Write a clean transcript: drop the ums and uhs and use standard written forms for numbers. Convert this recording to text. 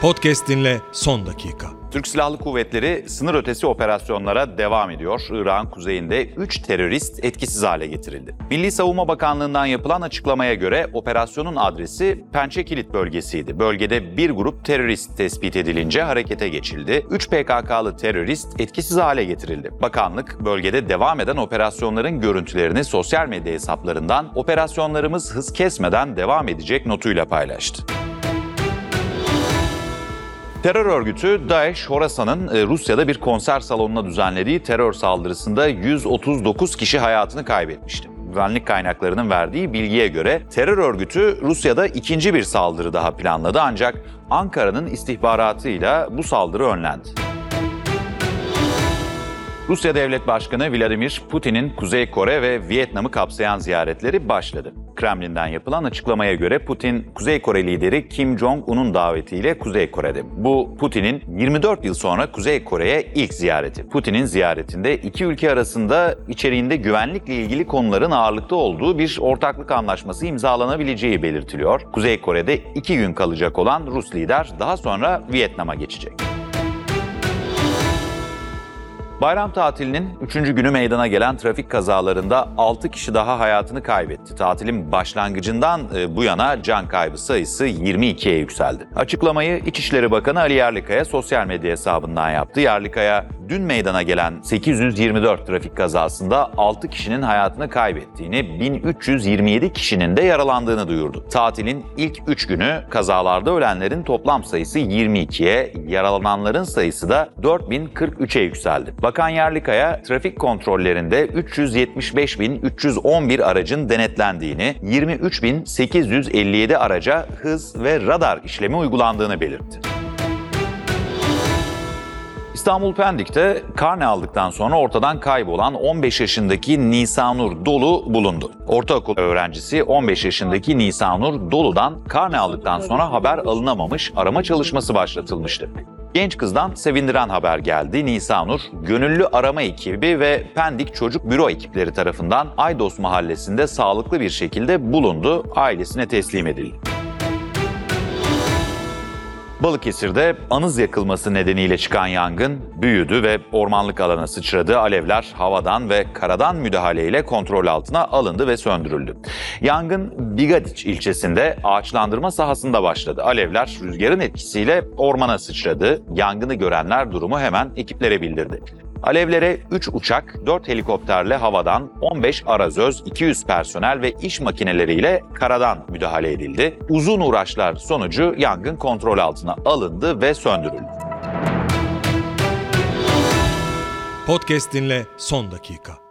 Podcast dinle son dakika. Türk Silahlı Kuvvetleri sınır ötesi operasyonlara devam ediyor. Irak'ın kuzeyinde 3 terörist etkisiz hale getirildi. Milli Savunma Bakanlığı'ndan yapılan açıklamaya göre operasyonun adresi Pençekilit bölgesiydi. Bölgede bir grup terörist tespit edilince harekete geçildi. 3 PKK'lı terörist etkisiz hale getirildi. Bakanlık bölgede devam eden operasyonların görüntülerini sosyal medya hesaplarından "Operasyonlarımız hız kesmeden devam edecek" notuyla paylaştı. Terör örgütü DAEŞ, Horasan'ın Rusya'da bir konser salonuna düzenlediği terör saldırısında 139 kişi hayatını kaybetmişti. Güvenlik kaynaklarının verdiği bilgiye göre terör örgütü Rusya'da ikinci bir saldırı daha planladı, ancak Ankara'nın istihbaratıyla bu saldırı önlendi. Rusya Devlet Başkanı Vladimir Putin'in Kuzey Kore ve Vietnam'ı kapsayan ziyaretleri başladı. Kremlin'den yapılan açıklamaya göre Putin, Kuzey Kore lideri Kim Jong-un'un davetiyle Kuzey Kore'de. Bu, Putin'in 24 yıl sonra Kuzey Kore'ye ilk ziyareti. Putin'in ziyaretinde iki ülke arasında içeriğinde güvenlikle ilgili konuların ağırlıkta olduğu bir ortaklık anlaşması imzalanabileceği belirtiliyor. Kuzey Kore'de 2 gün kalacak olan Rus lider daha sonra Vietnam'a geçecek. Bayram tatilinin 3. günü meydana gelen trafik kazalarında 6 kişi daha hayatını kaybetti. Tatilin başlangıcından bu yana can kaybı sayısı 22'ye yükseldi. Açıklamayı İçişleri Bakanı Ali Yerlikaya sosyal medya hesabından yaptı. Yerlikaya, dün meydana gelen 824 trafik kazasında 6 kişinin hayatını kaybettiğini, 1327 kişinin de yaralandığını duyurdu. Tatilin ilk 3 günü kazalarda ölenlerin toplam sayısı 22'ye, yaralananların sayısı da 4043'e yükseldi. Bakan Yerlikaya, trafik kontrollerinde 375.311 aracın denetlendiğini, 23.857 araca hız ve radar işlemi uygulandığını belirtti. İstanbul Pendik'te karne aldıktan sonra ortadan kaybolan 15 yaşındaki Nisanur Dolu bulundu. Ortaokul öğrencisi 15 yaşındaki Nisanur Dolu'dan karne aldıktan sonra haber alınamamış, arama çalışması başlatılmıştı. Genç kızdan sevindiren haber geldi. Nisanur, gönüllü arama ekibi ve Pendik Çocuk Büro ekipleri tarafından Aydos Mahallesi'nde sağlıklı bir şekilde bulundu, ailesine teslim edildi. Balıkesir'de anız yakılması nedeniyle çıkan yangın büyüdü ve ormanlık alana sıçradı. Alevler havadan ve karadan müdahaleyle kontrol altına alındı ve söndürüldü. Yangın Bigadiç ilçesinde ağaçlandırma sahasında başladı. Alevler rüzgarın etkisiyle ormana sıçradı. Yangını görenler durumu hemen ekiplere bildirdi. Alevlere 3 uçak, 4 helikopterle havadan, 15 arazöz, 200 personel ve iş makineleriyle karadan müdahale edildi. Uzun uğraşlar sonucu yangın kontrol altına alındı ve söndürüldü. Podcast dinle son dakika.